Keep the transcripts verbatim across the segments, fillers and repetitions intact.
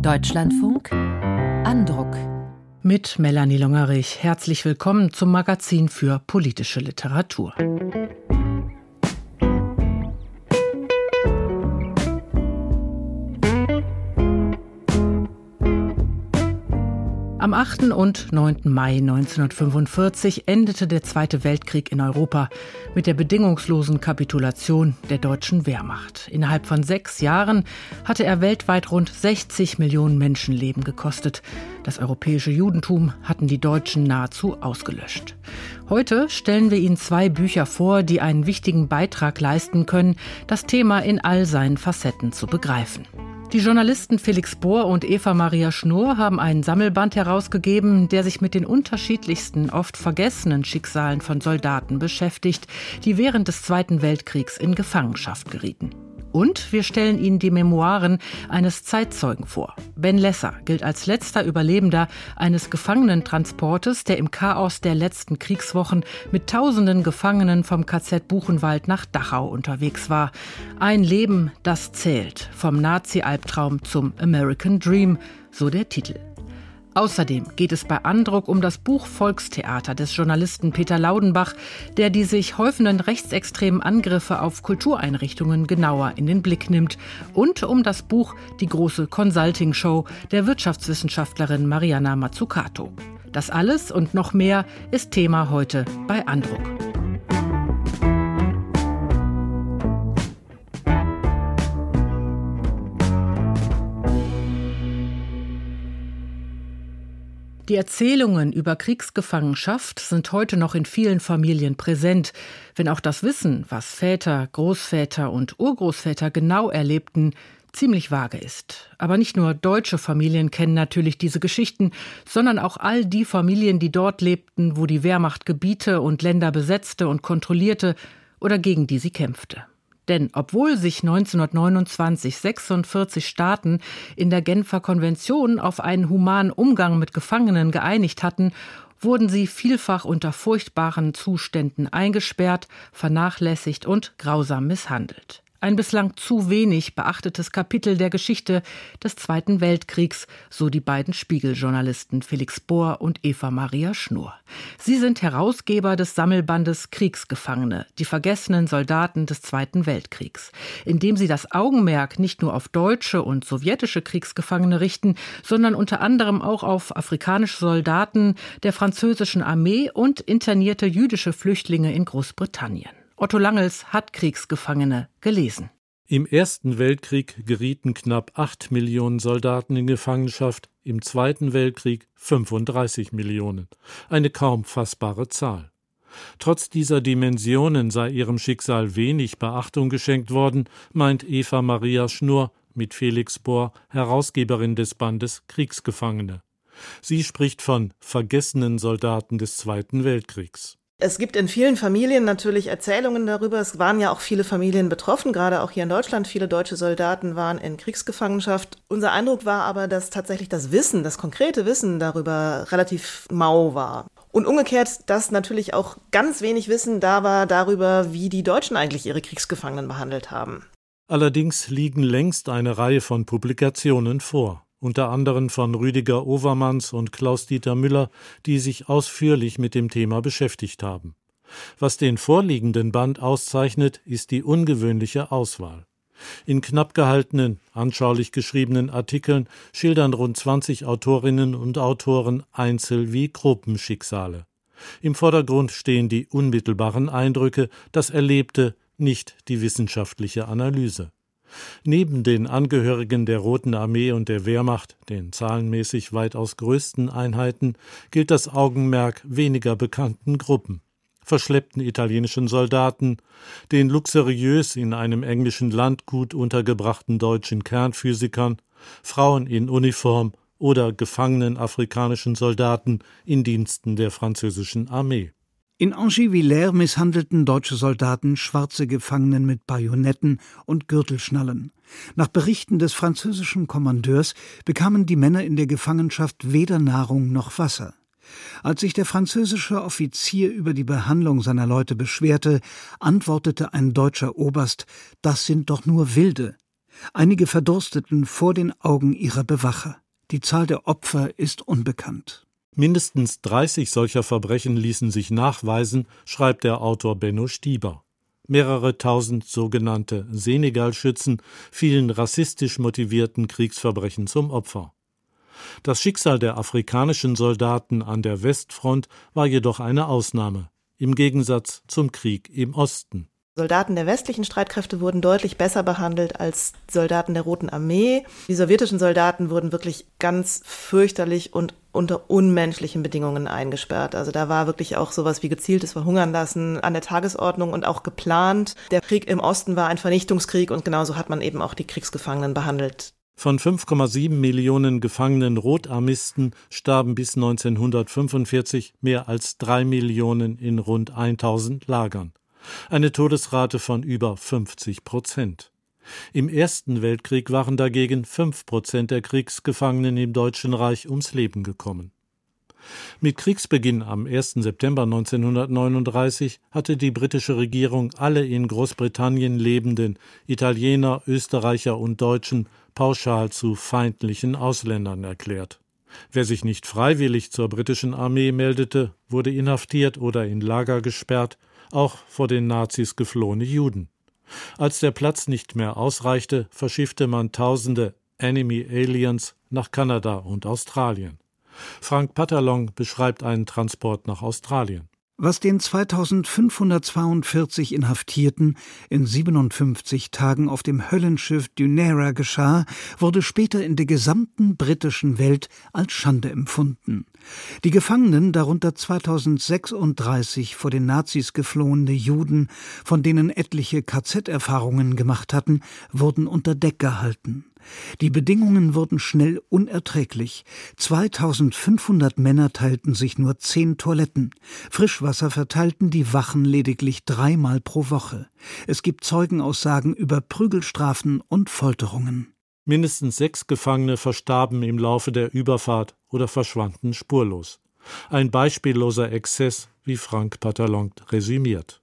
Deutschlandfunk Andruck. Mit Melanie Longerich. Herzlich willkommen zum Magazin für politische Literatur. Am achten und neunten Mai neunzehnhundertfünfundvierzig endete der Zweite Weltkrieg in Europa mit der bedingungslosen Kapitulation der deutschen Wehrmacht. Innerhalb von sechs Jahren hatte er weltweit rund sechzig Millionen Menschenleben gekostet. Das europäische Judentum hatten die Deutschen nahezu ausgelöscht. Heute stellen wir Ihnen zwei Bücher vor, die einen wichtigen Beitrag leisten können, das Thema in all seinen Facetten zu begreifen. Die Journalisten Felix Bohr und Eva Maria Schnurr haben einen Sammelband herausgegeben, der sich mit den unterschiedlichsten, oft vergessenen Schicksalen von Soldaten beschäftigt, die während des Zweiten Weltkriegs in Gefangenschaft gerieten. Und wir stellen Ihnen die Memoiren eines Zeitzeugen vor. Ben Lesser gilt als letzter Überlebender eines Gefangenentransportes, der im Chaos der letzten Kriegswochen mit tausenden Gefangenen vom K Z Buchenwald nach Dachau unterwegs war. Ein Leben, das zählt. Vom Nazi-Albtraum zum American Dream, so der Titel. Außerdem geht es bei Andruck um das Buch Volkstheater des Journalisten Peter Laudenbach, der die sich häufenden rechtsextremen Angriffe auf Kultureinrichtungen genauer in den Blick nimmt. Und um das Buch Die große Consulting-Show der Wirtschaftswissenschaftlerin Mariana Mazzucato. Das alles und noch mehr ist Thema heute bei Andruck. Die Erzählungen über Kriegsgefangenschaft sind heute noch in vielen Familien präsent, wenn auch das Wissen, was Väter, Großväter und Urgroßväter genau erlebten, ziemlich vage ist. Aber nicht nur deutsche Familien kennen natürlich diese Geschichten, sondern auch all die Familien, die dort lebten, wo die Wehrmacht Gebiete und Länder besetzte und kontrollierte oder gegen die sie kämpfte. Denn obwohl sich neunzehnhundertneunundzwanzig sechsundvierzig Staaten in der Genfer Konvention auf einen humanen Umgang mit Gefangenen geeinigt hatten, wurden sie vielfach unter furchtbaren Zuständen eingesperrt, vernachlässigt und grausam misshandelt. Ein bislang zu wenig beachtetes Kapitel der Geschichte des Zweiten Weltkriegs, so die beiden Spiegel-Journalisten Felix Bohr und Eva Maria Schnurr. Sie sind Herausgeber des Sammelbandes Kriegsgefangene, die vergessenen Soldaten des Zweiten Weltkriegs, in dem sie das Augenmerk nicht nur auf deutsche und sowjetische Kriegsgefangene richten, sondern unter anderem auch auf afrikanische Soldaten der französischen Armee und internierte jüdische Flüchtlinge in Großbritannien. Otto Langels hat Kriegsgefangene gelesen. Im Ersten Weltkrieg gerieten knapp acht Millionen Soldaten in Gefangenschaft, im Zweiten Weltkrieg fünfunddreißig Millionen. Eine kaum fassbare Zahl. Trotz dieser Dimensionen sei ihrem Schicksal wenig Beachtung geschenkt worden, meint Eva Maria Schnurr, mit Felix Bohr, Herausgeberin des Bandes Kriegsgefangene. Sie spricht von vergessenen Soldaten des Zweiten Weltkriegs. Es gibt in vielen Familien natürlich Erzählungen darüber. Es waren ja auch viele Familien betroffen, gerade auch hier in Deutschland. Viele deutsche Soldaten waren in Kriegsgefangenschaft. Unser Eindruck war aber, dass tatsächlich das Wissen, das konkrete Wissen darüber relativ mau war. Und umgekehrt, dass natürlich auch ganz wenig Wissen da war darüber, wie die Deutschen eigentlich ihre Kriegsgefangenen behandelt haben. Allerdings liegen längst eine Reihe von Publikationen vor. Unter anderem von Rüdiger Overmans und Klaus-Dieter Müller, die sich ausführlich mit dem Thema beschäftigt haben. Was den vorliegenden Band auszeichnet, ist die ungewöhnliche Auswahl. In knapp gehaltenen, anschaulich geschriebenen Artikeln schildern rund zwanzig Autorinnen und Autoren Einzel- wie Gruppenschicksale. Im Vordergrund stehen die unmittelbaren Eindrücke, das Erlebte, nicht die wissenschaftliche Analyse. Neben den Angehörigen der Roten Armee und der Wehrmacht, den zahlenmäßig weitaus größten Einheiten, gilt das Augenmerk weniger bekannten Gruppen. Verschleppten italienischen Soldaten, den luxuriös in einem englischen Landgut untergebrachten deutschen Kernphysikern, Frauen in Uniform oder gefangenen afrikanischen Soldaten in Diensten der französischen Armee. In Angy-Villers misshandelten deutsche Soldaten schwarze Gefangenen mit Bajonetten und Gürtelschnallen. Nach Berichten des französischen Kommandeurs bekamen die Männer in der Gefangenschaft weder Nahrung noch Wasser. Als sich der französische Offizier über die Behandlung seiner Leute beschwerte, antwortete ein deutscher Oberst: »Das sind doch nur Wilde.« Einige verdursteten vor den Augen ihrer Bewacher. Die Zahl der Opfer ist unbekannt. Mindestens dreißig solcher Verbrechen ließen sich nachweisen, schreibt der Autor Benno Stieber. Mehrere tausend sogenannte Senegal-Schützen fielen rassistisch motivierten Kriegsverbrechen zum Opfer. Das Schicksal der afrikanischen Soldaten an der Westfront war jedoch eine Ausnahme, im Gegensatz zum Krieg im Osten. Soldaten der westlichen Streitkräfte wurden deutlich besser behandelt als Soldaten der Roten Armee. Die sowjetischen Soldaten wurden wirklich ganz fürchterlich und unter unmenschlichen Bedingungen eingesperrt. Also da war wirklich auch sowas wie gezieltes Verhungern lassen an der Tagesordnung und auch geplant. Der Krieg im Osten war ein Vernichtungskrieg und genauso hat man eben auch die Kriegsgefangenen behandelt. Von fünf Komma sieben Millionen gefangenen Rotarmisten starben bis neunzehnhundertfünfundvierzig mehr als drei Millionen in rund tausend Lagern. Eine Todesrate von über fünfzig Prozent. Im Ersten Weltkrieg waren dagegen fünf Prozent der Kriegsgefangenen im Deutschen Reich ums Leben gekommen. Mit Kriegsbeginn am ersten September neunzehnhundertneununddreißig hatte die britische Regierung alle in Großbritannien lebenden Italiener, Österreicher und Deutschen pauschal zu feindlichen Ausländern erklärt. Wer sich nicht freiwillig zur britischen Armee meldete, wurde inhaftiert oder in Lager gesperrt, auch vor den Nazis geflohene Juden. Als der Platz nicht mehr ausreichte, verschiffte man tausende Enemy Aliens nach Kanada und Australien. Frank Patterlong beschreibt einen Transport nach Australien. Was den zweitausendfünfhundertzweiundvierzig Inhaftierten in siebenundfünfzig Tagen auf dem Höllenschiff Dunera geschah, wurde später in der gesamten britischen Welt als Schande empfunden. Die Gefangenen, darunter zweitausendsechsunddreißig vor den Nazis geflohene Juden, von denen etliche K Z-Erfahrungen gemacht hatten, wurden unter Deck gehalten. Die Bedingungen wurden schnell unerträglich. zweitausendfünfhundert Männer teilten sich nur zehn Toiletten. Frischwasser verteilten die Wachen lediglich dreimal pro Woche. Es gibt Zeugenaussagen über Prügelstrafen und Folterungen. Mindestens sechs Gefangene verstarben im Laufe der Überfahrt oder verschwanden spurlos. Ein beispielloser Exzess, wie Frank Patterlong resümiert.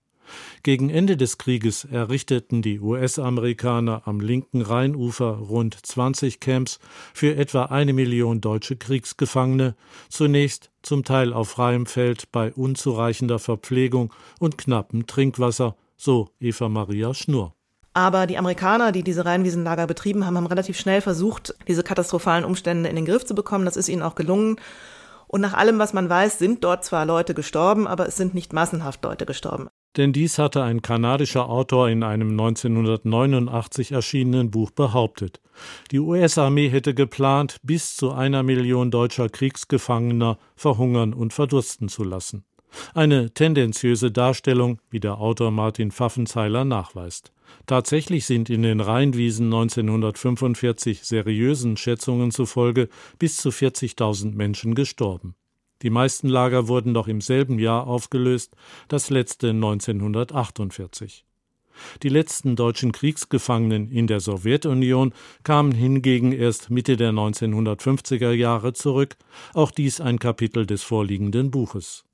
Gegen Ende des Krieges errichteten die U S-Amerikaner am linken Rheinufer rund zwanzig Camps für etwa eine Million deutsche Kriegsgefangene, zunächst zum Teil auf freiem Feld bei unzureichender Verpflegung und knappem Trinkwasser, so Eva Maria Schnurr. Aber die Amerikaner, die diese Rheinwiesenlager betrieben haben, haben relativ schnell versucht, diese katastrophalen Umstände in den Griff zu bekommen. Das ist ihnen auch gelungen. Und nach allem, was man weiß, sind dort zwar Leute gestorben, aber es sind nicht massenhaft Leute gestorben. Denn dies hatte ein kanadischer Autor in einem neunzehnhundertneunundachtzig erschienenen Buch behauptet. Die U S-Armee hätte geplant, bis zu einer Million deutscher Kriegsgefangener verhungern und verdursten zu lassen. Eine tendenziöse Darstellung, wie der Autor Martin Pfaffenzeiler nachweist. Tatsächlich sind in den Rheinwiesen neunzehnhundertfünfundvierzig seriösen Schätzungen zufolge bis zu vierzigtausend Menschen gestorben. Die meisten Lager wurden noch im selben Jahr aufgelöst, das letzte neunzehnhundertachtundvierzig. Die letzten deutschen Kriegsgefangenen in der Sowjetunion kamen hingegen erst Mitte der neunzehnhundertfünfziger Jahre zurück, auch dies ein Kapitel des vorliegenden Buches.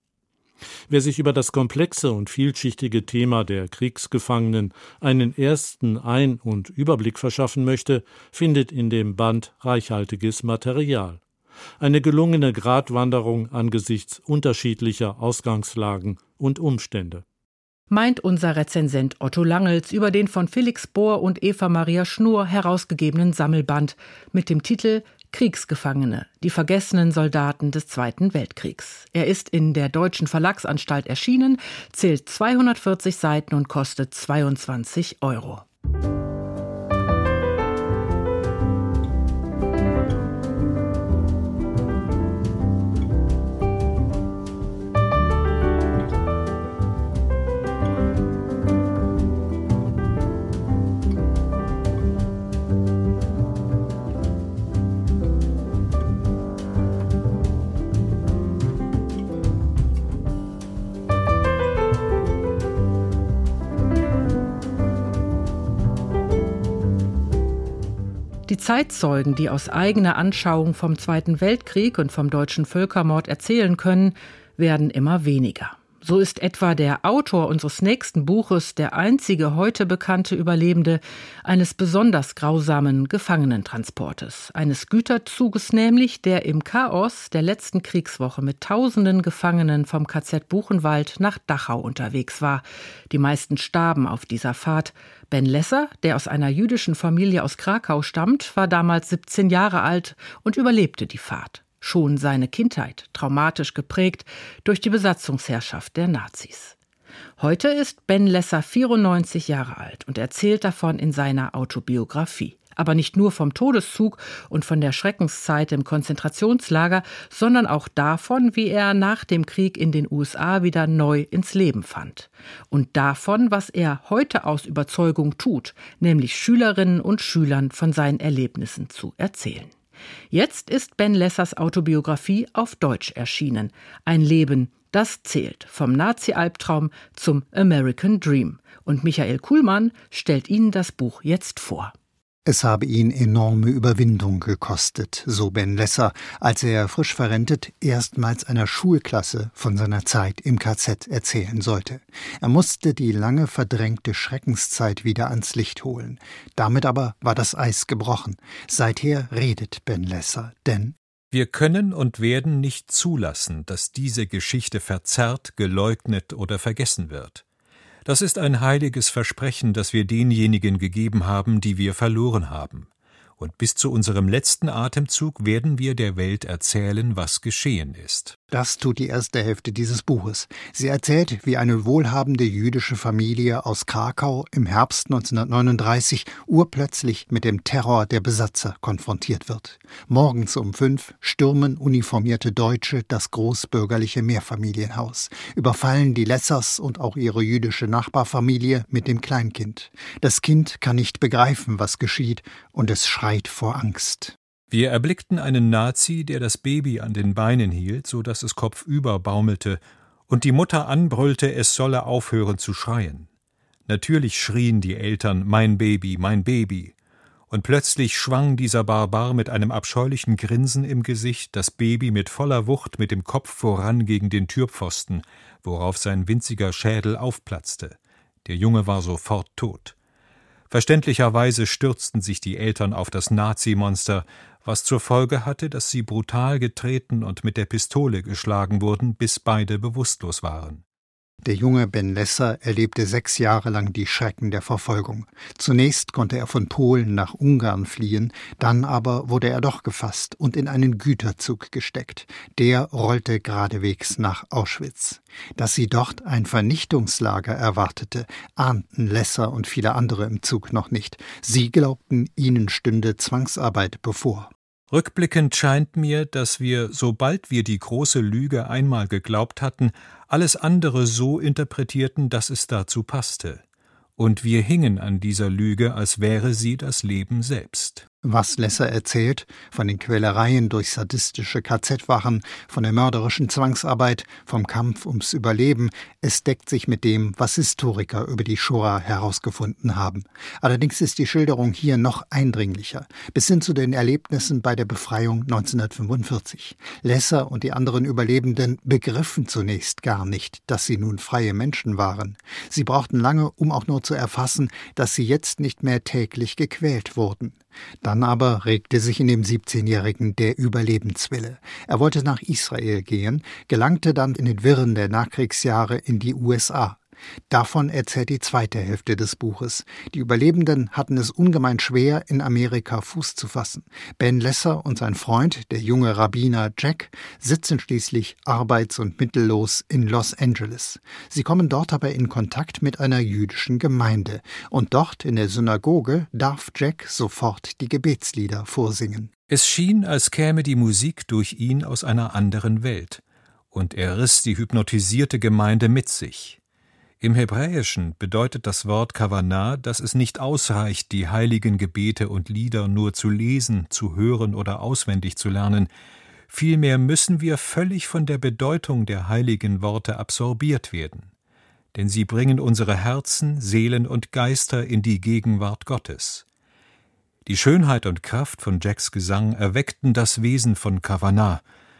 Wer sich über das komplexe und vielschichtige Thema der Kriegsgefangenen einen ersten Ein- und Überblick verschaffen möchte, findet in dem Band reichhaltiges Material. Eine gelungene Gratwanderung angesichts unterschiedlicher Ausgangslagen und Umstände. Meint unser Rezensent Otto Langels über den von Felix Bohr und Eva Maria Schnurr herausgegebenen Sammelband mit dem Titel Kriegsgefangene, die vergessenen Soldaten des Zweiten Weltkriegs. Er ist in der Deutschen Verlagsanstalt erschienen, zählt zweihundertvierzig Seiten und kostet zweiundzwanzig Euro. Die Zeitzeugen, die aus eigener Anschauung vom Zweiten Weltkrieg und vom deutschen Völkermord erzählen können, werden immer weniger. So ist etwa der Autor unseres nächsten Buches der einzige heute bekannte Überlebende eines besonders grausamen Gefangenentransportes, eines Güterzuges nämlich, der im Chaos der letzten Kriegswoche mit tausenden Gefangenen vom K Z Buchenwald nach Dachau unterwegs war. Die meisten starben auf dieser Fahrt. Ben Lesser, der aus einer jüdischen Familie aus Krakau stammt, war damals siebzehn Jahre alt und überlebte die Fahrt. Schon seine Kindheit traumatisch geprägt durch die Besatzungsherrschaft der Nazis. Heute ist Ben Lesser vierundneunzig Jahre alt und erzählt davon in seiner Autobiografie. Aber nicht nur vom Todeszug und von der Schreckenszeit im Konzentrationslager, sondern auch davon, wie er nach dem Krieg in den U S A wieder neu ins Leben fand. Und davon, was er heute aus Überzeugung tut, nämlich Schülerinnen und Schülern von seinen Erlebnissen zu erzählen. Jetzt ist Ben Lessers Autobiografie auf Deutsch erschienen. Ein Leben, das zählt. Vom Nazi-Albtraum zum American Dream. Und Michael Kuhlmann stellt Ihnen das Buch jetzt vor. Es habe ihn enorme Überwindung gekostet, so Ben Lesser, als er frisch verrentet erstmals einer Schulklasse von seiner Zeit im K Z erzählen sollte. Er musste die lange verdrängte Schreckenszeit wieder ans Licht holen. Damit aber war das Eis gebrochen. Seither redet Ben Lesser, denn wir können und werden nicht zulassen, dass diese Geschichte verzerrt, geleugnet oder vergessen wird. Das ist ein heiliges Versprechen, das wir denjenigen gegeben haben, die wir verloren haben. Und bis zu unserem letzten Atemzug werden wir der Welt erzählen, was geschehen ist. Das tut die erste Hälfte dieses Buches. Sie erzählt, wie eine wohlhabende jüdische Familie aus Krakau im Herbst neunzehnhundertneununddreißig urplötzlich mit dem Terror der Besatzer konfrontiert wird. Morgens um fünf stürmen uniformierte Deutsche das großbürgerliche Mehrfamilienhaus, überfallen die Lessers und auch ihre jüdische Nachbarfamilie mit dem Kleinkind. Das Kind kann nicht begreifen, was geschieht, und es schreit vor Angst. Wir erblickten einen Nazi, der das Baby an den Beinen hielt, so dass es kopfüber baumelte, und die Mutter anbrüllte, es solle aufhören zu schreien. Natürlich schrien die Eltern, mein Baby, mein Baby. Und plötzlich schwang dieser Barbar mit einem abscheulichen Grinsen im Gesicht das Baby mit voller Wucht mit dem Kopf voran gegen den Türpfosten, worauf sein winziger Schädel aufplatzte. Der Junge war sofort tot. Verständlicherweise stürzten sich die Eltern auf das Nazi-Monster, was zur Folge hatte, dass sie brutal getreten und mit der Pistole geschlagen wurden, bis beide bewusstlos waren. Der junge Ben Lesser erlebte sechs Jahre lang die Schrecken der Verfolgung. Zunächst konnte er von Polen nach Ungarn fliehen, dann aber wurde er doch gefasst und in einen Güterzug gesteckt. Der rollte geradewegs nach Auschwitz. Dass sie dort ein Vernichtungslager erwartete, ahnten Lesser und viele andere im Zug noch nicht. Sie glaubten, ihnen stünde Zwangsarbeit bevor. Rückblickend scheint mir, dass wir, sobald wir die große Lüge einmal geglaubt hatten, alles andere so interpretierten, dass es dazu passte. Und wir hingen an dieser Lüge, als wäre sie das Leben selbst. Was Lesser erzählt, von den Quälereien durch sadistische K Z-Wachen, von der mörderischen Zwangsarbeit, vom Kampf ums Überleben, es deckt sich mit dem, was Historiker über die Shoah herausgefunden haben. Allerdings ist die Schilderung hier noch eindringlicher, bis hin zu den Erlebnissen bei der Befreiung neunzehnhundertfünfundvierzig. Lesser und die anderen Überlebenden begriffen zunächst gar nicht, dass sie nun freie Menschen waren. Sie brauchten lange, um auch nur zu erfassen, dass sie jetzt nicht mehr täglich gequält wurden. Dann aber regte sich in dem siebzehnjährigen der Überlebenswille. Er wollte nach Israel gehen, gelangte dann in den Wirren der Nachkriegsjahre in die U S A. Davon erzählt die zweite Hälfte des Buches. Die Überlebenden hatten es ungemein schwer, in Amerika Fuß zu fassen. Ben Lesser und sein Freund, der junge Rabbiner Jack, sitzen schließlich arbeits- und mittellos in Los Angeles. Sie kommen dort aber in Kontakt mit einer jüdischen Gemeinde. Und dort in der Synagoge darf Jack sofort die Gebetslieder vorsingen. Es schien, als käme die Musik durch ihn aus einer anderen Welt. Und er riss die hypnotisierte Gemeinde mit sich. Im Hebräischen bedeutet das Wort Kavanah, dass es nicht ausreicht, die heiligen Gebete und Lieder nur zu lesen, zu hören oder auswendig zu lernen. Vielmehr müssen wir völlig von der Bedeutung der heiligen Worte absorbiert werden. Denn sie bringen unsere Herzen, Seelen und Geister in die Gegenwart Gottes. Die Schönheit und Kraft von Jacks Gesang erweckten das Wesen von Kavanah.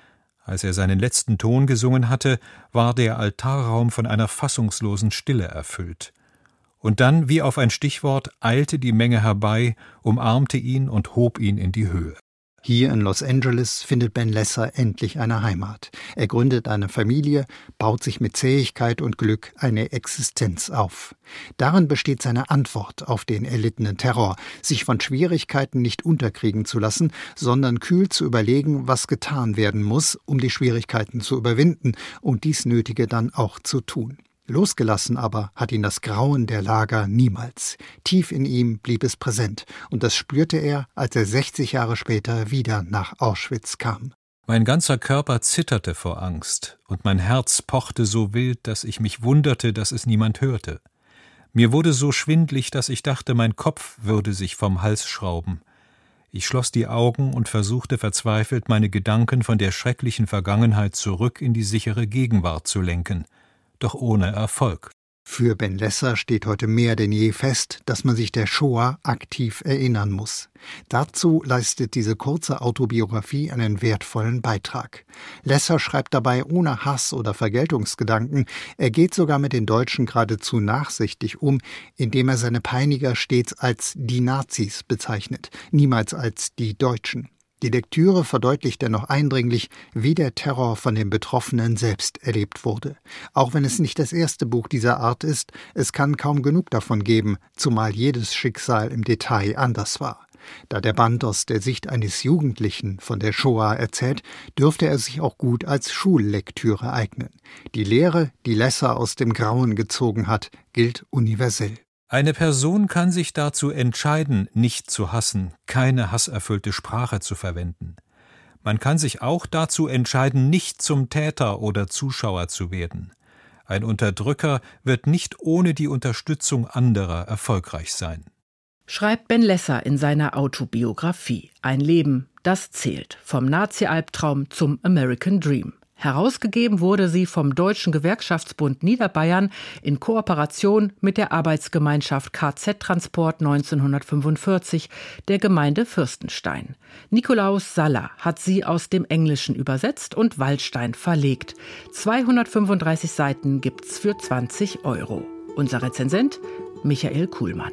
Als er seinen letzten Ton gesungen hatte, war der Altarraum von einer fassungslosen Stille erfüllt. Und dann, wie auf ein Stichwort, eilte die Menge herbei, umarmte ihn und hob ihn in die Höhe. Hier in Los Angeles findet Ben Lesser endlich eine Heimat. Er gründet eine Familie, baut sich mit Zähigkeit und Glück eine Existenz auf. Darin besteht seine Antwort auf den erlittenen Terror, sich von Schwierigkeiten nicht unterkriegen zu lassen, sondern kühl zu überlegen, was getan werden muss, um die Schwierigkeiten zu überwinden und dies Nötige dann auch zu tun. Losgelassen aber hat ihn das Grauen der Lager niemals. Tief in ihm blieb es präsent, und das spürte er, als er sechzig Jahre später wieder nach Auschwitz kam. Mein ganzer Körper zitterte vor Angst, und mein Herz pochte so wild, dass ich mich wunderte, dass es niemand hörte. Mir wurde so schwindlig, dass ich dachte, mein Kopf würde sich vom Hals schrauben. Ich schloss die Augen und versuchte verzweifelt, meine Gedanken von der schrecklichen Vergangenheit zurück in die sichere Gegenwart zu lenken. Doch ohne Erfolg. Für Ben Lesser steht heute mehr denn je fest, dass man sich der Shoah aktiv erinnern muss. Dazu leistet diese kurze Autobiografie einen wertvollen Beitrag. Lesser schreibt dabei ohne Hass oder Vergeltungsgedanken. Er geht sogar mit den Deutschen geradezu nachsichtig um, indem er seine Peiniger stets als die Nazis bezeichnet, niemals als die Deutschen. Die Lektüre verdeutlicht dennoch eindringlich, wie der Terror von den Betroffenen selbst erlebt wurde. Auch wenn es nicht das erste Buch dieser Art ist, es kann kaum genug davon geben, zumal jedes Schicksal im Detail anders war. Da der Band aus der Sicht eines Jugendlichen von der Shoah erzählt, dürfte er sich auch gut als Schullektüre eignen. Die Lehre, die Lesser aus dem Grauen gezogen hat, gilt universell. Eine Person kann sich dazu entscheiden, nicht zu hassen, keine hasserfüllte Sprache zu verwenden. Man kann sich auch dazu entscheiden, nicht zum Täter oder Zuschauer zu werden. Ein Unterdrücker wird nicht ohne die Unterstützung anderer erfolgreich sein. Schreibt Ben Lesser in seiner Autobiografie Ein Leben, das zählt, vom Nazi-Albtraum zum American Dream. Herausgegeben wurde sie vom Deutschen Gewerkschaftsbund Niederbayern in Kooperation mit der Arbeitsgemeinschaft K Z-Transport neunzehnhundertfünfundvierzig der Gemeinde Fürstenstein. Nikolaus Saller hat sie aus dem Englischen übersetzt und Waldstein verlegt. zweihundertfünfunddreißig Seiten gibt's für zwanzig Euro. Unser Rezensent Michael Kuhlmann.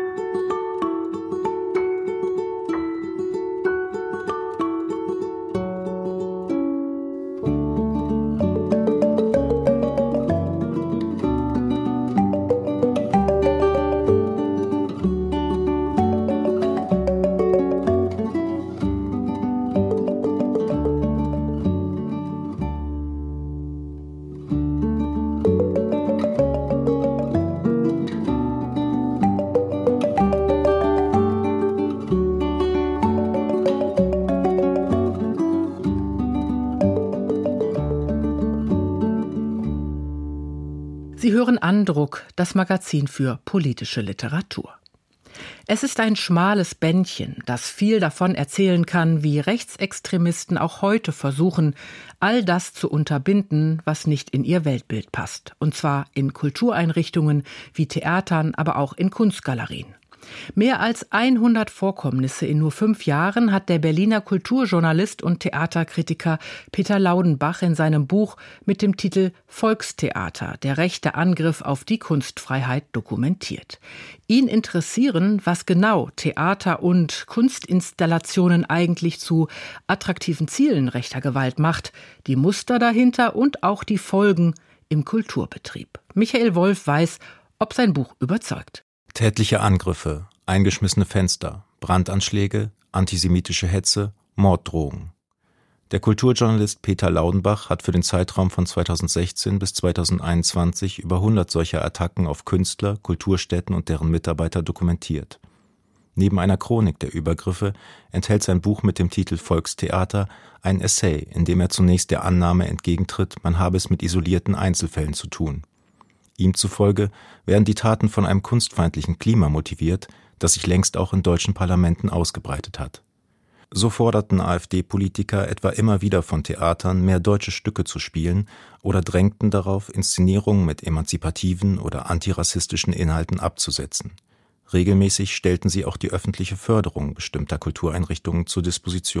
Sie hören Andruck, das Magazin für politische Literatur. Es ist ein schmales Bändchen, das viel davon erzählen kann, wie Rechtsextremisten auch heute versuchen, all das zu unterbinden, was nicht in ihr Weltbild passt. Und zwar in Kultureinrichtungen wie Theatern, aber auch in Kunstgalerien. Mehr als hundert Vorkommnisse in nur fünf Jahren hat der Berliner Kulturjournalist und Theaterkritiker Peter Laudenbach in seinem Buch mit dem Titel Volkstheater, der rechte Angriff auf die Kunstfreiheit dokumentiert. Ihn interessieren, was genau Theater und Kunstinstallationen eigentlich zu attraktiven Zielen rechter Gewalt macht, die Muster dahinter und auch die Folgen im Kulturbetrieb. Michael Wolf weiß, ob sein Buch überzeugt. Tätliche Angriffe, eingeschmissene Fenster, Brandanschläge, antisemitische Hetze, Morddrohungen. Der Kulturjournalist Peter Laudenbach hat für den Zeitraum von zweitausendsechzehn bis zweitausendeinundzwanzig über hundert solcher Attacken auf Künstler, Kulturstätten und deren Mitarbeiter dokumentiert. Neben einer Chronik der Übergriffe enthält sein Buch mit dem Titel Volkstheater ein Essay, in dem er zunächst der Annahme entgegentritt, man habe es mit isolierten Einzelfällen zu tun. Ihm zufolge werden die Taten von einem kunstfeindlichen Klima motiviert, das sich längst auch in deutschen Parlamenten ausgebreitet hat. So forderten AfD-Politiker etwa immer wieder von Theatern, mehr deutsche Stücke zu spielen oder drängten darauf, Inszenierungen mit emanzipativen oder antirassistischen Inhalten abzusetzen. Regelmäßig stellten sie auch die öffentliche Förderung bestimmter Kultureinrichtungen zur Disposition.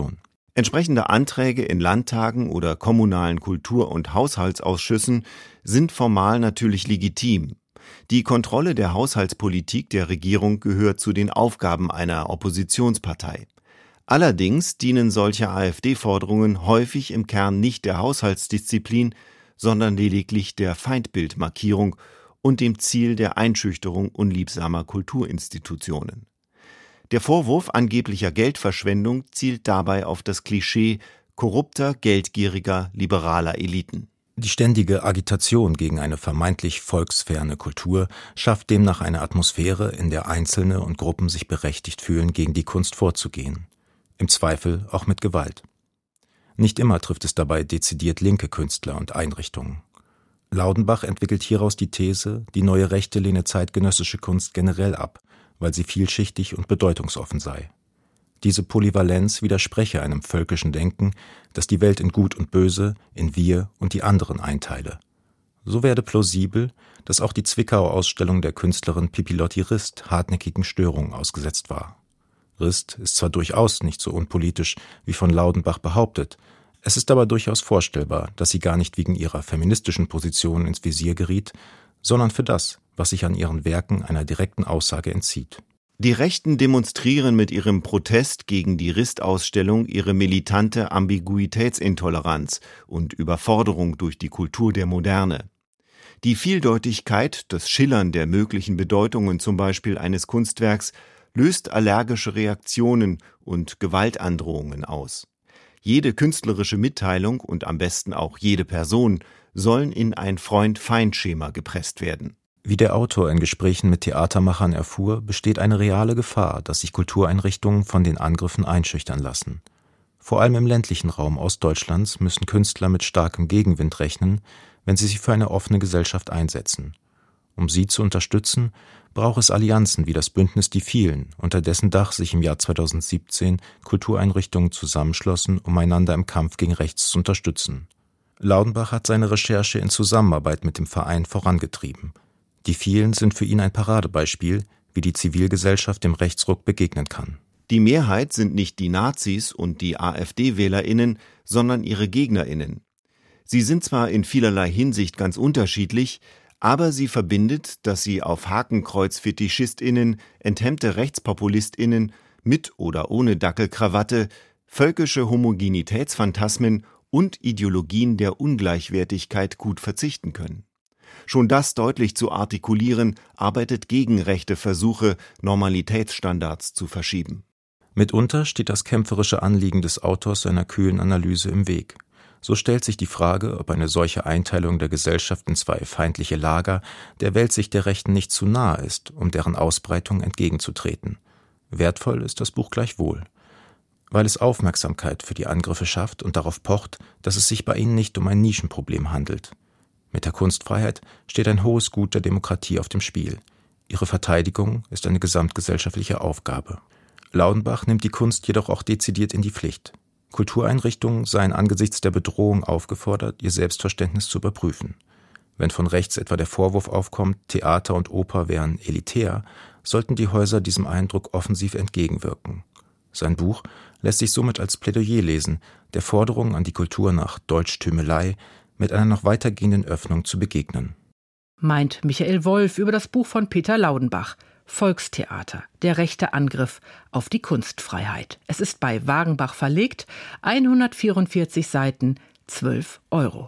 Entsprechende Anträge in Landtagen oder kommunalen Kultur- und Haushaltsausschüssen sind formal natürlich legitim. Die Kontrolle der Haushaltspolitik der Regierung gehört zu den Aufgaben einer Oppositionspartei. Allerdings dienen solche AfD-Forderungen häufig im Kern nicht der Haushaltsdisziplin, sondern lediglich der Feindbildmarkierung und dem Ziel der Einschüchterung unliebsamer Kulturinstitutionen. Der Vorwurf angeblicher Geldverschwendung zielt dabei auf das Klischee korrupter, geldgieriger, liberaler Eliten. Die ständige Agitation gegen eine vermeintlich volksferne Kultur schafft demnach eine Atmosphäre, in der Einzelne und Gruppen sich berechtigt fühlen, gegen die Kunst vorzugehen. Im Zweifel auch mit Gewalt. Nicht immer trifft es dabei dezidiert linke Künstler und Einrichtungen. Laudenbach entwickelt hieraus die These, die neue Rechte lehne zeitgenössische Kunst generell ab, weil sie vielschichtig und bedeutungsoffen sei. Diese Polyvalenz widerspreche einem völkischen Denken, das die Welt in Gut und Böse, in Wir und die anderen einteile. So werde plausibel, dass auch die Zwickauer Ausstellung der Künstlerin Pipilotti Rist hartnäckigen Störungen ausgesetzt war. Rist ist zwar durchaus nicht so unpolitisch, wie von Laudenbach behauptet, es ist aber durchaus vorstellbar, dass sie gar nicht wegen ihrer feministischen Position ins Visier geriet, sondern für das, was sich an ihren Werken einer direkten Aussage entzieht. Die Rechten demonstrieren mit ihrem Protest gegen die Rist-Ausstellung ihre militante Ambiguitätsintoleranz und Überforderung durch die Kultur der Moderne. Die Vieldeutigkeit, das Schillern der möglichen Bedeutungen zum Beispiel eines Kunstwerks, löst allergische Reaktionen und Gewaltandrohungen aus. Jede künstlerische Mitteilung und am besten auch jede Person sollen in ein Freund-Feind-Schema gepresst werden. Wie der Autor in Gesprächen mit Theatermachern erfuhr, besteht eine reale Gefahr, dass sich Kultureinrichtungen von den Angriffen einschüchtern lassen. Vor allem im ländlichen Raum Ostdeutschlands müssen Künstler mit starkem Gegenwind rechnen, wenn sie sich für eine offene Gesellschaft einsetzen. Um sie zu unterstützen, braucht es Allianzen wie das Bündnis Die Vielen, unter dessen Dach sich im Jahr zweitausendsiebzehn Kultureinrichtungen zusammenschlossen, um einander im Kampf gegen rechts zu unterstützen. Laudenbach hat seine Recherche in Zusammenarbeit mit dem Verein vorangetrieben. Die Vielen sind für ihn ein Paradebeispiel, wie die Zivilgesellschaft dem Rechtsruck begegnen kann. Die Mehrheit sind nicht die Nazis und die AfD-WählerInnen, sondern ihre GegnerInnen. Sie sind zwar in vielerlei Hinsicht ganz unterschiedlich, aber sie verbindet, dass sie auf Hakenkreuz-FetischistInnen, enthemmte RechtspopulistInnen mit oder ohne Dackelkrawatte, völkische Homogenitätsphantasmen und Ideologien der Ungleichwertigkeit gut verzichten können. Schon das deutlich zu artikulieren, arbeitet gegen rechte Versuche, Normalitätsstandards zu verschieben. Mitunter steht das kämpferische Anliegen des Autors seiner kühlen Analyse im Weg. So stellt sich die Frage, ob eine solche Einteilung der Gesellschaft in zwei feindliche Lager der Weltsicht der Rechten nicht zu nahe ist, um deren Ausbreitung entgegenzutreten. Wertvoll ist das Buch gleichwohl, weil es Aufmerksamkeit für die Angriffe schafft und darauf pocht, dass es sich bei ihnen nicht um ein Nischenproblem handelt. Mit der Kunstfreiheit steht ein hohes Gut der Demokratie auf dem Spiel. Ihre Verteidigung ist eine gesamtgesellschaftliche Aufgabe. Laudenbach nimmt die Kunst jedoch auch dezidiert in die Pflicht. Kultureinrichtungen seien angesichts der Bedrohung aufgefordert, ihr Selbstverständnis zu überprüfen. Wenn von rechts etwa der Vorwurf aufkommt, Theater und Oper wären elitär, sollten die Häuser diesem Eindruck offensiv entgegenwirken. Sein Buch lässt sich somit als Plädoyer lesen, der Forderung an die Kultur nach Deutschtümelei mit einer noch weitergehenden Öffnung zu begegnen. Meint Michael Wolf über das Buch von Peter Laudenbach, Volkstheater, der rechte Angriff auf die Kunstfreiheit. Es ist bei Wagenbach verlegt, hundertvierundvierzig Seiten, zwölf Euro.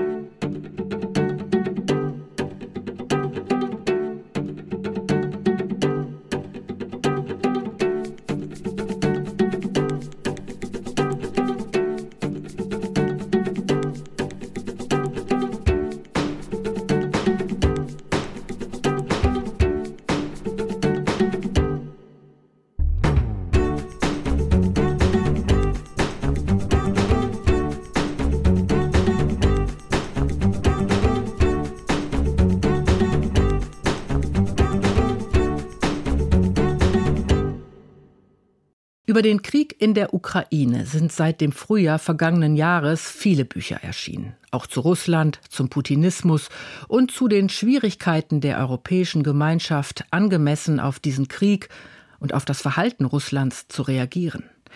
Über den Krieg in der Ukraine sind seit dem Frühjahr vergangenen Jahres viele Bücher erschienen. Auch zu Russland, zum Putinismus und zu den Schwierigkeiten der europäischen Gemeinschaft, angemessen auf diesen Krieg und auf das Verhalten Russlands zu reagieren.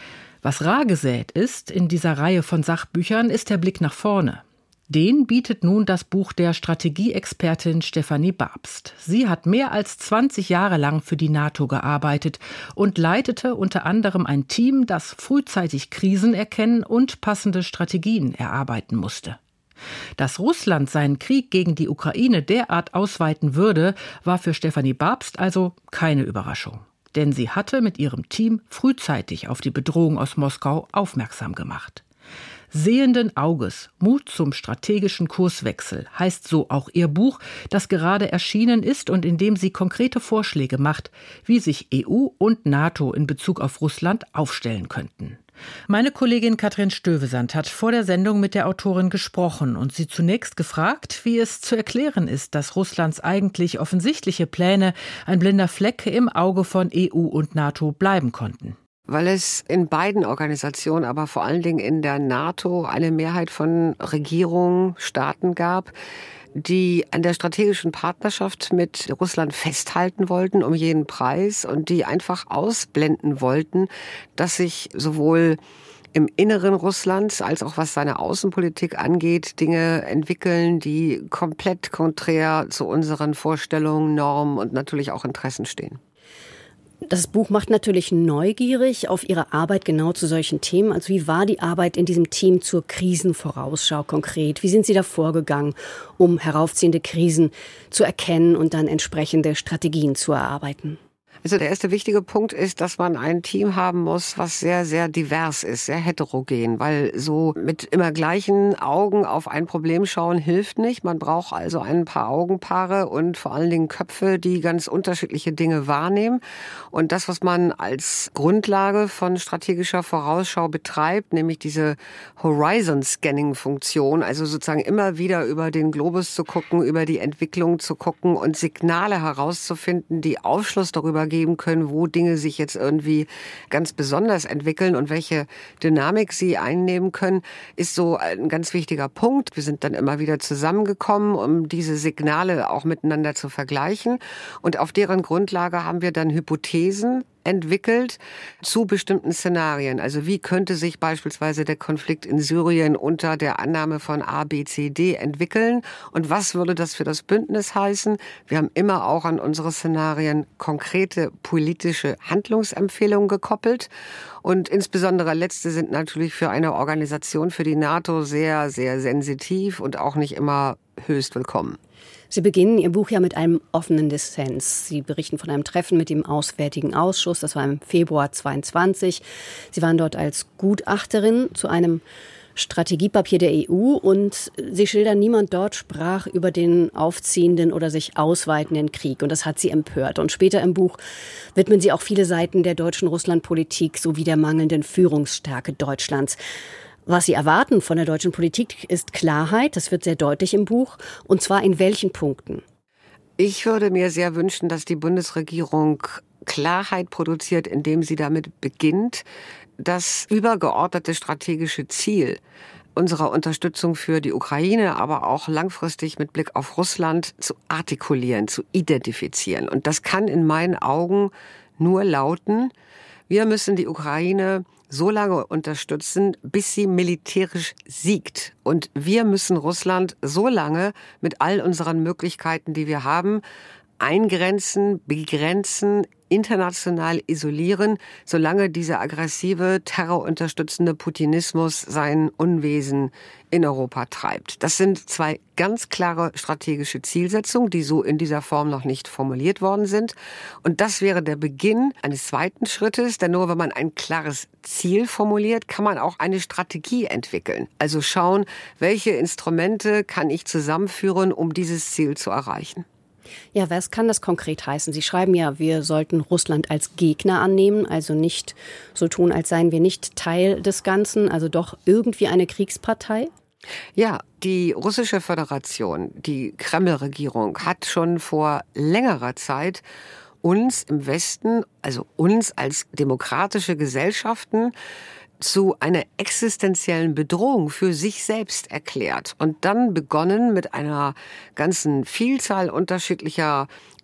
Was rar gesät ist in dieser Reihe von Sachbüchern, ist der Blick nach vorne. Den bietet nun das Buch der Strategieexpertin Stefanie Babst. Sie hat mehr als zwanzig Jahre lang für die NATO gearbeitet und leitete unter anderem ein Team, das frühzeitig Krisen erkennen und passende Strategien erarbeiten musste. Dass Russland seinen Krieg gegen die Ukraine derart ausweiten würde, war für Stefanie Babst also keine Überraschung. Denn sie hatte mit ihrem Team frühzeitig auf die Bedrohung aus Moskau aufmerksam gemacht. Sehenden Auges, Mut zum strategischen Kurswechsel heißt so auch ihr Buch, das gerade erschienen ist und in dem sie konkrete Vorschläge macht, wie sich E U und NATO in Bezug auf Russland aufstellen könnten. Meine Kollegin Katrin Stövesand hat vor der Sendung mit der Autorin gesprochen und sie zunächst gefragt, wie es zu erklären ist, dass Russlands eigentlich offensichtliche Pläne ein blinder Fleck im Auge von E U und NATO bleiben konnten. Weil es in beiden Organisationen, aber vor allen Dingen in der NATO, eine Mehrheit von Regierungen, Staaten gab, die an der strategischen Partnerschaft mit Russland festhalten wollten um jeden Preis und die einfach ausblenden wollten, dass sich sowohl im Inneren Russlands als auch was seine Außenpolitik angeht, Dinge entwickeln, die komplett konträr zu unseren Vorstellungen, Normen und natürlich auch Interessen stehen. Das Buch macht natürlich neugierig auf Ihre Arbeit genau zu solchen Themen. Also wie war die Arbeit in diesem Team zur Krisenvorausschau konkret? Wie sind Sie da vorgegangen, um heraufziehende Krisen zu erkennen und dann entsprechende Strategien zu erarbeiten? Also der erste wichtige Punkt ist, dass man ein Team haben muss, was sehr, sehr divers ist, sehr heterogen, weil so mit immer gleichen Augen auf ein Problem schauen hilft nicht. Man braucht also ein paar Augenpaare und vor allen Dingen Köpfe, die ganz unterschiedliche Dinge wahrnehmen. Und das, was man als Grundlage von strategischer Vorausschau betreibt, nämlich diese Horizon-Scanning-Funktion, also sozusagen immer wieder über den Globus zu gucken, über die Entwicklung zu gucken und Signale herauszufinden, die Aufschluss darüber geben können, wo Dinge sich jetzt irgendwie ganz besonders entwickeln und welche Dynamik sie einnehmen können, ist so ein ganz wichtiger Punkt. Wir sind dann immer wieder zusammengekommen, um diese Signale auch miteinander zu vergleichen. Und auf deren Grundlage haben wir dann Hypothesen entwickelt zu bestimmten Szenarien. Also wie könnte sich beispielsweise der Konflikt in Syrien unter der Annahme von A, B, C, D entwickeln und was würde das für das Bündnis heißen? Wir haben immer auch an unsere Szenarien konkrete politische Handlungsempfehlungen gekoppelt und insbesondere letzte sind natürlich für eine Organisation, für die NATO sehr, sehr sensitiv und auch nicht immer höchst willkommen. Sie beginnen Ihr Buch ja mit einem offenen Dissens. Sie berichten von einem Treffen mit dem Auswärtigen Ausschuss. Das war im Februar zweiundzwanzig. Sie waren dort als Gutachterin zu einem Strategiepapier der E U und Sie schildern, niemand dort sprach über den aufziehenden oder sich ausweitenden Krieg. Und das hat Sie empört. Und später im Buch widmen Sie auch viele Seiten der deutschen Russlandpolitik sowie der mangelnden Führungsstärke Deutschlands. Was Sie erwarten von der deutschen Politik ist Klarheit, das wird sehr deutlich im Buch, und zwar in welchen Punkten? Ich würde mir sehr wünschen, dass die Bundesregierung Klarheit produziert, indem sie damit beginnt, das übergeordnete strategische Ziel unserer Unterstützung für die Ukraine, aber auch langfristig mit Blick auf Russland zu artikulieren, zu identifizieren. Und das kann in meinen Augen nur lauten, wir müssen die Ukraine so lange unterstützen, bis sie militärisch siegt. Und wir müssen Russland so lange mit all unseren Möglichkeiten, die wir haben, eingrenzen, begrenzen, international isolieren, solange dieser aggressive, terrorunterstützende Putinismus sein Unwesen in Europa treibt. Das sind zwei ganz klare strategische Zielsetzungen, die so in dieser Form noch nicht formuliert worden sind. Und das wäre der Beginn eines zweiten Schrittes, denn nur wenn man ein klares Ziel formuliert, kann man auch eine Strategie entwickeln. Also schauen, welche Instrumente kann ich zusammenführen, um dieses Ziel zu erreichen. Ja, was kann das konkret heißen? Sie schreiben ja, wir sollten Russland als Gegner annehmen, also nicht so tun, als seien wir nicht Teil des Ganzen, also doch irgendwie eine Kriegspartei? Ja, die Russische Föderation, die Kreml-Regierung hat schon vor längerer Zeit uns im Westen, also uns als demokratische Gesellschaften, zu einer existenziellen Bedrohung für sich selbst erklärt und dann begonnen mit einer ganzen Vielzahl unterschiedlicher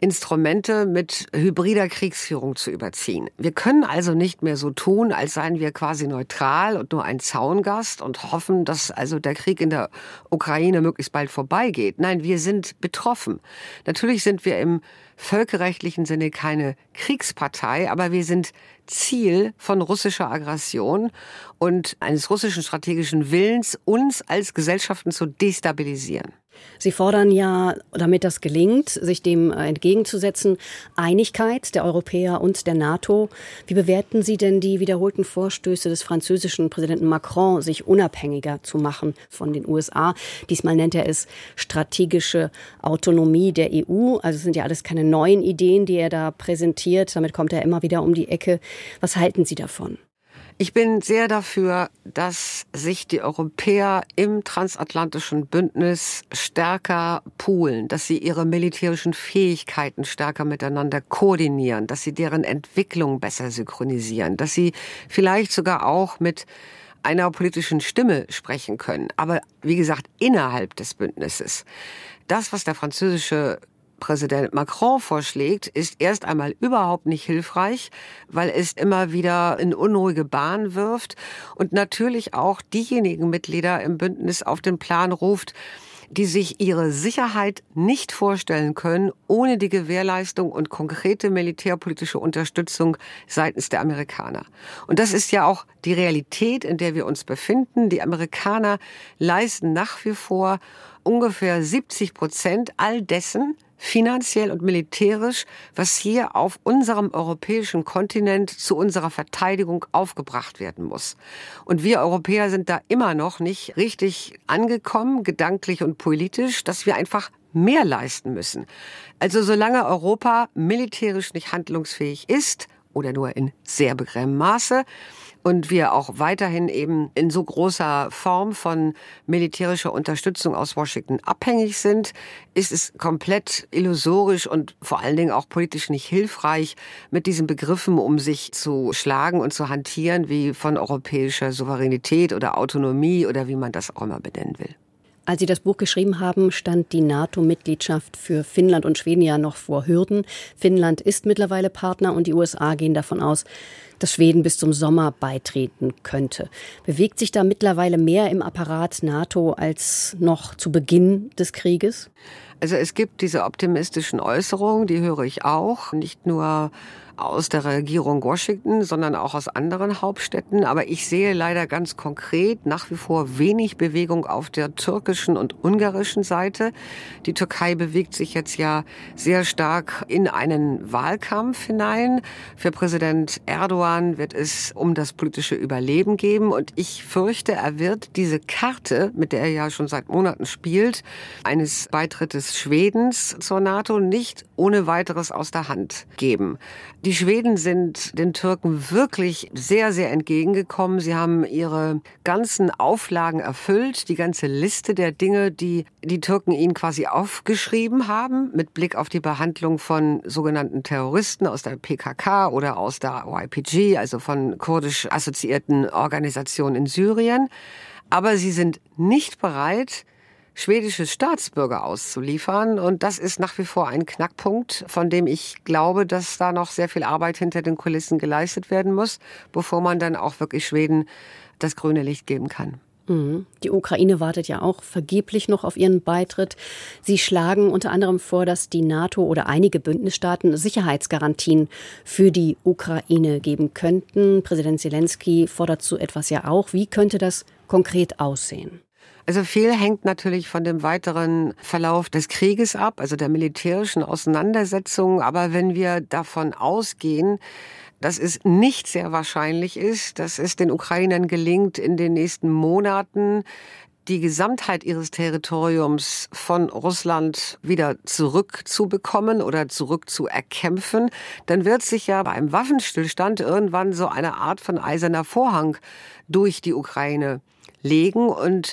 Instrumente mit hybrider Kriegsführung zu überziehen. Wir können also nicht mehr so tun, als seien wir quasi neutral und nur ein Zaungast und hoffen, dass also der Krieg in der Ukraine möglichst bald vorbeigeht. Nein, wir sind betroffen. Natürlich sind wir im völkerrechtlichen Sinne keine Kriegspartei, aber wir sind Ziel von russischer Aggression und eines russischen strategischen Willens, uns als Gesellschaften zu destabilisieren. Sie fordern ja, damit das gelingt, sich dem entgegenzusetzen, Einigkeit der Europäer und der NATO. Wie bewerten Sie denn die wiederholten Vorstöße des französischen Präsidenten Macron, sich unabhängiger zu machen von den U S A? Diesmal nennt er es strategische Autonomie der E U. Also es sind ja alles keine neuen Ideen, die er da präsentiert. Damit kommt er immer wieder um die Ecke. Was halten Sie davon? Ich bin sehr dafür, dass sich die Europäer im transatlantischen Bündnis stärker poolen, dass sie ihre militärischen Fähigkeiten stärker miteinander koordinieren, dass sie deren Entwicklung besser synchronisieren, dass sie vielleicht sogar auch mit einer politischen Stimme sprechen können. Aber wie gesagt, innerhalb des Bündnisses. Das, was der französische Präsident Macron vorschlägt, ist erst einmal überhaupt nicht hilfreich, weil es immer wieder in unruhige Bahnen wirft und natürlich auch diejenigen Mitglieder im Bündnis auf den Plan ruft, die sich ihre Sicherheit nicht vorstellen können, ohne die Gewährleistung und konkrete militärpolitische Unterstützung seitens der Amerikaner. Und das ist ja auch die Realität, in der wir uns befinden. Die Amerikaner leisten nach wie vor ungefähr siebzig Prozent all dessen, finanziell und militärisch, was hier auf unserem europäischen Kontinent zu unserer Verteidigung aufgebracht werden muss. Und wir Europäer sind da immer noch nicht richtig angekommen, gedanklich und politisch, dass wir einfach mehr leisten müssen. Also solange Europa militärisch nicht handlungsfähig ist oder nur in sehr begrenztem Maße, und wir auch weiterhin eben in so großer Form von militärischer Unterstützung aus Washington abhängig sind, ist es komplett illusorisch und vor allen Dingen auch politisch nicht hilfreich, mit diesen Begriffen um sich zu schlagen und zu hantieren, wie von europäischer Souveränität oder Autonomie oder wie man das auch immer benennen will. Als Sie das Buch geschrieben haben, stand die NATO-Mitgliedschaft für Finnland und Schweden ja noch vor Hürden. Finnland ist mittlerweile Partner und die U S A gehen davon aus, dass Schweden bis zum Sommer beitreten könnte. Bewegt sich da mittlerweile mehr im Apparat NATO als noch zu Beginn des Krieges? Also es gibt diese optimistischen Äußerungen, die höre ich auch, nicht nur aus der Regierung Washington, sondern auch aus anderen Hauptstädten. Aber ich sehe leider ganz konkret nach wie vor wenig Bewegung auf der türkischen und ungarischen Seite. Die Türkei bewegt sich jetzt ja sehr stark in einen Wahlkampf hinein. Für Präsident Erdogan wird es um das politische Überleben geben. Und ich fürchte, er wird diese Karte, mit der er ja schon seit Monaten spielt, eines Beitrittes Schwedens zur NATO nicht ohne weiteres aus der Hand geben. Die Schweden sind den Türken wirklich sehr, sehr entgegengekommen. Sie haben ihre ganzen Auflagen erfüllt, die ganze Liste der Dinge, die die Türken ihnen quasi aufgeschrieben haben, mit Blick auf die Behandlung von sogenannten Terroristen aus der P K K oder aus der Y P G, also von kurdisch assoziierten Organisationen in Syrien. Aber sie sind nicht bereit, schwedische Staatsbürger auszuliefern. Und das ist nach wie vor ein Knackpunkt, von dem ich glaube, dass da noch sehr viel Arbeit hinter den Kulissen geleistet werden muss, bevor man dann auch wirklich Schweden das grüne Licht geben kann. Die Ukraine wartet ja auch vergeblich noch auf ihren Beitritt. Sie schlagen unter anderem vor, dass die NATO oder einige Bündnisstaaten Sicherheitsgarantien für die Ukraine geben könnten. Präsident Zelensky fordert so etwas ja auch. Wie könnte das konkret aussehen? Also viel hängt natürlich von dem weiteren Verlauf des Krieges ab, also der militärischen Auseinandersetzung. Aber wenn wir davon ausgehen, dass es nicht sehr wahrscheinlich ist, dass es den Ukrainern gelingt, in den nächsten Monaten die Gesamtheit ihres Territoriums von Russland wieder zurückzubekommen oder zurückzuerkämpfen, dann wird sich ja bei einem Waffenstillstand irgendwann so eine Art von eiserner Vorhang durch die Ukraine legen. Und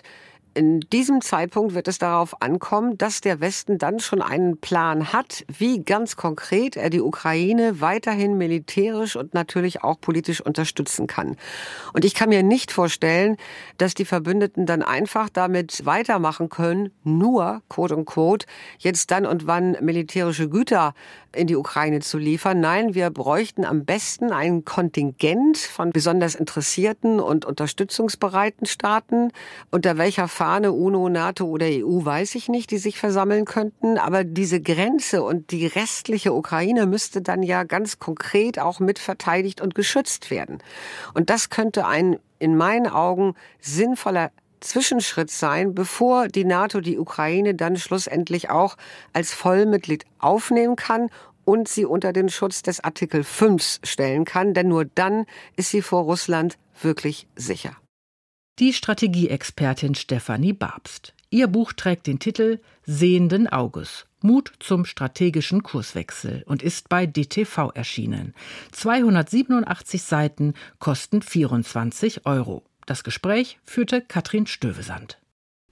In diesem Zeitpunkt wird es darauf ankommen, dass der Westen dann schon einen Plan hat, wie ganz konkret er die Ukraine weiterhin militärisch und natürlich auch politisch unterstützen kann. Und ich kann mir nicht vorstellen, dass die Verbündeten dann einfach damit weitermachen können, nur, quote unquote, jetzt dann und wann militärische Güter in die Ukraine zu liefern. Nein, wir bräuchten am besten ein Kontingent von besonders interessierten und unterstützungsbereiten Staaten, unter welcher Fahne, UNO, NATO oder E U, weiß ich nicht, die sich versammeln könnten. Aber diese Grenze und die restliche Ukraine müsste dann ja ganz konkret auch mitverteidigt und geschützt werden. Und das könnte ein, in meinen Augen, sinnvoller Zwischenschritt sein, bevor die NATO die Ukraine dann schlussendlich auch als Vollmitglied aufnehmen kann und sie unter den Schutz des Artikel fünf stellen kann. Denn nur dann ist sie vor Russland wirklich sicher. Die Strategieexpertin Stefanie Babst. Ihr Buch trägt den Titel »Sehenden Auges. Mut zum strategischen Kurswechsel« und ist bei D T V erschienen. zweihundertsiebenundachtzig Seiten kosten vierundzwanzig Euro. Das Gespräch führte Katrin Stövesand.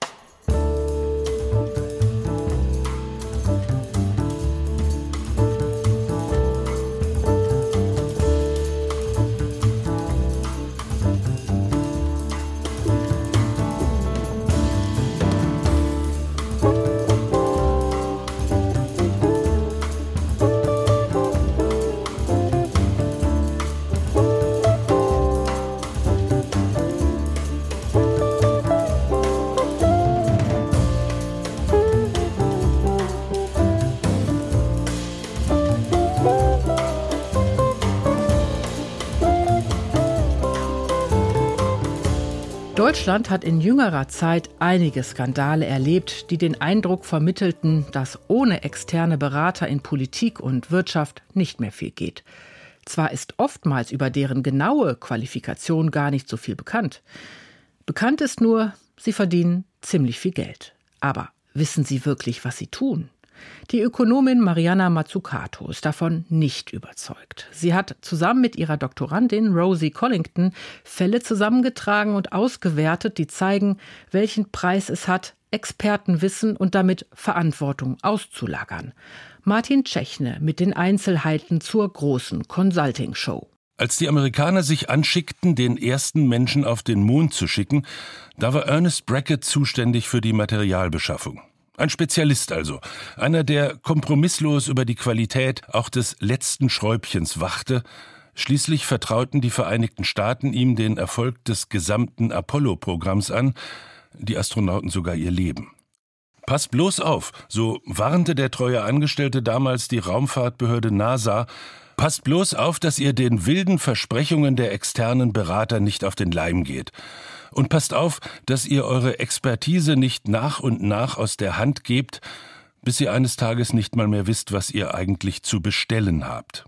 Deutschland hat in jüngerer Zeit einige Skandale erlebt, die den Eindruck vermittelten, dass ohne externe Berater in Politik und Wirtschaft nicht mehr viel geht. Zwar ist oftmals über deren genaue Qualifikation gar nicht so viel bekannt. Bekannt ist nur, sie verdienen ziemlich viel Geld. Aber wissen sie wirklich, was sie tun? Die Ökonomin Mariana Mazzucato ist davon nicht überzeugt. Sie hat zusammen mit ihrer Doktorandin Rosie Collington Fälle zusammengetragen und ausgewertet, die zeigen, welchen Preis es hat, Expertenwissen und damit Verantwortung auszulagern. Martin Tschechne mit den Einzelheiten zur großen Consulting-Show. Als die Amerikaner sich anschickten, den ersten Menschen auf den Mond zu schicken, da war Ernest Brackett zuständig für die Materialbeschaffung. Ein Spezialist also, einer, der kompromisslos über die Qualität auch des letzten Schräubchens wachte. Schließlich vertrauten die Vereinigten Staaten ihm den Erfolg des gesamten Apollo-Programms an, die Astronauten sogar ihr Leben. »Pass bloß auf«, so warnte der treue Angestellte damals die Raumfahrtbehörde NASA, »passt bloß auf, dass ihr den wilden Versprechungen der externen Berater nicht auf den Leim geht. Und passt auf, dass ihr eure Expertise nicht nach und nach aus der Hand gebt, bis ihr eines Tages nicht mal mehr wisst, was ihr eigentlich zu bestellen habt.«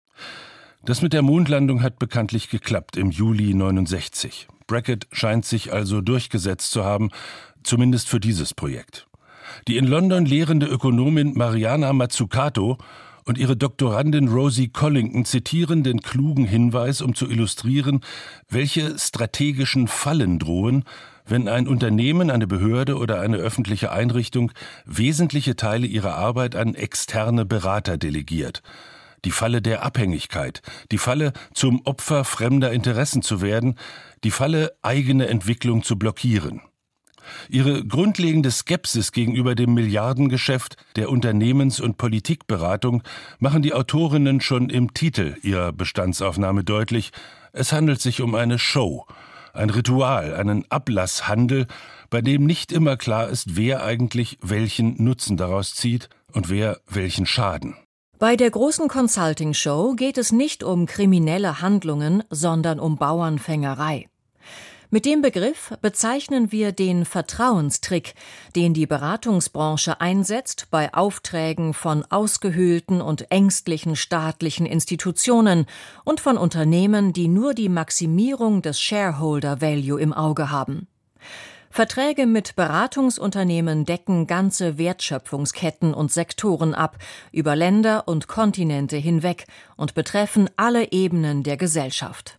Das mit der Mondlandung hat bekanntlich geklappt im Juli neunundsechzig. Brackett scheint sich also durchgesetzt zu haben, zumindest für dieses Projekt. Die in London lehrende Ökonomin Mariana Mazzucato und ihre Doktorandin Rosie Collington zitieren den klugen Hinweis, um zu illustrieren, welche strategischen Fallen drohen, wenn ein Unternehmen, eine Behörde oder eine öffentliche Einrichtung wesentliche Teile ihrer Arbeit an externe Berater delegiert. Die Falle der Abhängigkeit, die Falle, zum Opfer fremder Interessen zu werden, die Falle, eigene Entwicklung zu blockieren. Ihre grundlegende Skepsis gegenüber dem Milliardengeschäft der Unternehmens- und Politikberatung machen die Autorinnen schon im Titel ihrer Bestandsaufnahme deutlich. Es handelt sich um eine Show, ein Ritual, einen Ablasshandel, bei dem nicht immer klar ist, wer eigentlich welchen Nutzen daraus zieht und wer welchen Schaden. Bei der großen Consulting-Show geht es nicht um kriminelle Handlungen, sondern um Bauernfängerei. Mit dem Begriff bezeichnen wir den Vertrauenstrick, den die Beratungsbranche einsetzt bei Aufträgen von ausgehöhlten und ängstlichen staatlichen Institutionen und von Unternehmen, die nur die Maximierung des Shareholder Value im Auge haben. Verträge mit Beratungsunternehmen decken ganze Wertschöpfungsketten und Sektoren ab, über Länder und Kontinente hinweg und betreffen alle Ebenen der Gesellschaft.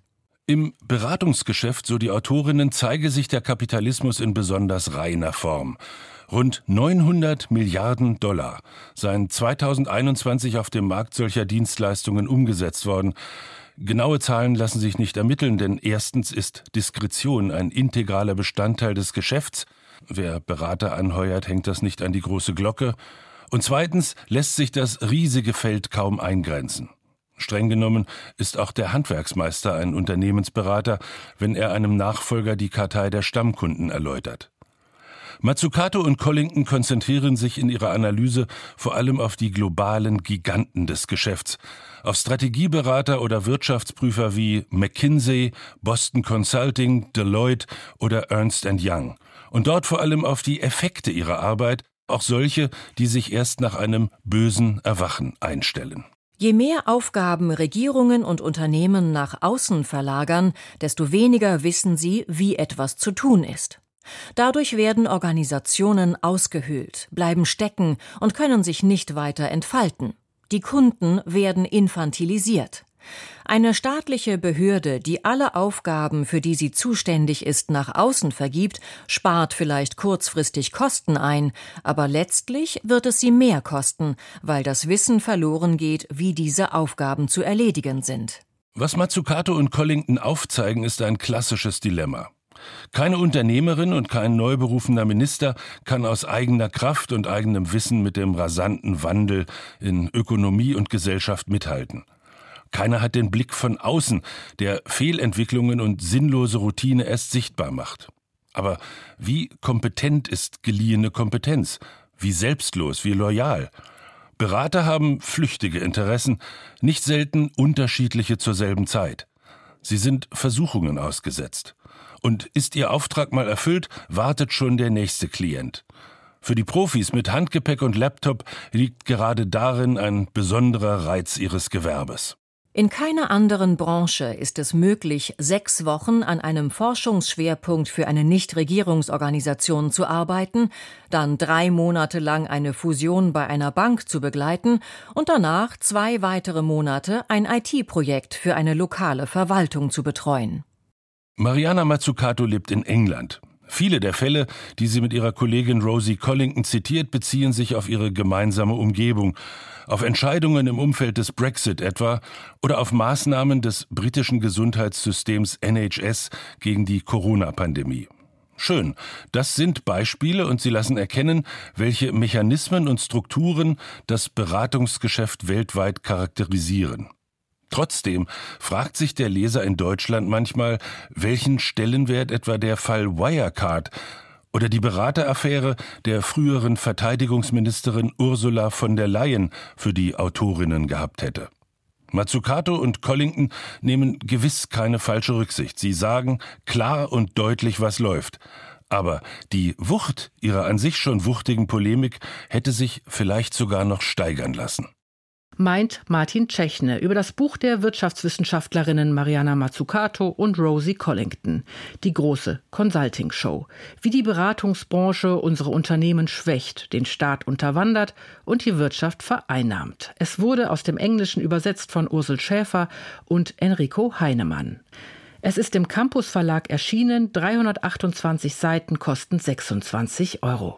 Im Beratungsgeschäft, so die Autorinnen, zeige sich der Kapitalismus in besonders reiner Form. Rund neunhundert Milliarden Dollar seien zweitausendeinundzwanzig auf dem Markt solcher Dienstleistungen umgesetzt worden. Genaue Zahlen lassen sich nicht ermitteln, denn erstens ist Diskretion ein integraler Bestandteil des Geschäfts. Wer Berater anheuert, hängt das nicht an die große Glocke. Und zweitens lässt sich das riesige Feld kaum eingrenzen. Streng genommen ist auch der Handwerksmeister ein Unternehmensberater, wenn er einem Nachfolger die Kartei der Stammkunden erläutert. Mazzucato und Collington konzentrieren sich in ihrer Analyse vor allem auf die globalen Giganten des Geschäfts, auf Strategieberater oder Wirtschaftsprüfer wie McKinsey, Boston Consulting, Deloitte oder Ernst and Young. Und dort vor allem auf die Effekte ihrer Arbeit, auch solche, die sich erst nach einem bösen Erwachen einstellen. Je mehr Aufgaben Regierungen und Unternehmen nach außen verlagern, desto weniger wissen sie, wie etwas zu tun ist. Dadurch werden Organisationen ausgehöhlt, bleiben stecken und können sich nicht weiter entfalten. Die Kunden werden infantilisiert. Eine staatliche Behörde, die alle Aufgaben, für die sie zuständig ist, nach außen vergibt, spart vielleicht kurzfristig Kosten ein, aber letztlich wird es sie mehr kosten, weil das Wissen verloren geht, wie diese Aufgaben zu erledigen sind. Was Mazzucato und Collington aufzeigen, ist ein klassisches Dilemma. Keine Unternehmerin und kein neu berufener Minister kann aus eigener Kraft und eigenem Wissen mit dem rasanten Wandel in Ökonomie und Gesellschaft mithalten. Keiner hat den Blick von außen, der Fehlentwicklungen und sinnlose Routine erst sichtbar macht. Aber wie kompetent ist geliehene Kompetenz? Wie selbstlos, wie loyal? Berater haben flüchtige Interessen, nicht selten unterschiedliche zur selben Zeit. Sie sind Versuchungen ausgesetzt. Und ist ihr Auftrag mal erfüllt, wartet schon der nächste Klient. Für die Profis mit Handgepäck und Laptop liegt gerade darin ein besonderer Reiz ihres Gewerbes. In keiner anderen Branche ist es möglich, sechs Wochen an einem Forschungsschwerpunkt für eine Nichtregierungsorganisation zu arbeiten, dann drei Monate lang eine Fusion bei einer Bank zu begleiten und danach zwei weitere Monate ein I T-Projekt für eine lokale Verwaltung zu betreuen. Mariana Mazzucato lebt in England. Viele der Fälle, die sie mit ihrer Kollegin Rosie Collington zitiert, beziehen sich auf ihre gemeinsame Umgebung, auf Entscheidungen im Umfeld des Brexit etwa oder auf Maßnahmen des britischen Gesundheitssystems N H S gegen die Corona-Pandemie. Schön, das sind Beispiele und sie lassen erkennen, welche Mechanismen und Strukturen das Beratungsgeschäft weltweit charakterisieren. Trotzdem fragt sich der Leser in Deutschland manchmal, welchen Stellenwert etwa der Fall Wirecard oder die Berateraffäre der früheren Verteidigungsministerin Ursula von der Leyen für die Autorinnen gehabt hätte. Mazzucato und Collington nehmen gewiss keine falsche Rücksicht. Sie sagen klar und deutlich, was läuft. Aber die Wucht ihrer an sich schon wuchtigen Polemik hätte sich vielleicht sogar noch steigern lassen. Meint Martin Tschechne über das Buch der Wirtschaftswissenschaftlerinnen Mariana Mazzucato und Rosie Collington, Die große Consulting Show, wie die Beratungsbranche unsere Unternehmen schwächt, den Staat unterwandert und die Wirtschaft vereinnahmt. Es wurde aus dem Englischen übersetzt von Ursel Schäfer und Enrico Heinemann. Es ist im Campus Verlag erschienen, dreihundertachtundzwanzig Seiten kosten sechsundzwanzig Euro.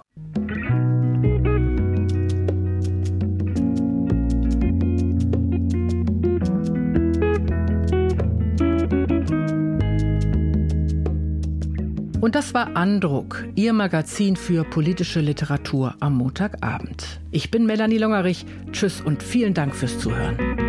Und das war Andruck, Ihr Magazin für politische Literatur am Montagabend. Ich bin Melanie Longerich. Tschüss und vielen Dank fürs Zuhören.